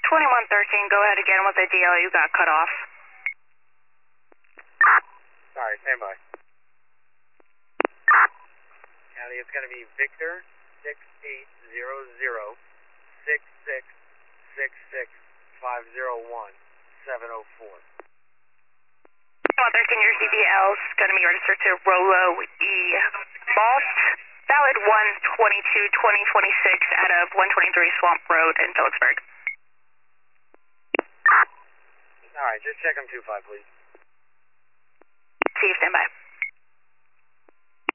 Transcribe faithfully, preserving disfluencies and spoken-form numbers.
twenty-one thirteen, go ahead again with the D L, you got cut off. Sorry, stand by. County, it's going to be Victor six eight zero zero six six six six five zero one seven zero four. twenty-one thirteen, your C B L is going to be registered to Rolo E. Boss, valid one twenty-two twenty twenty-six out of one twenty-three Swamp Road in Phillipsburg. All right, just check them two five, please. See you, stand by.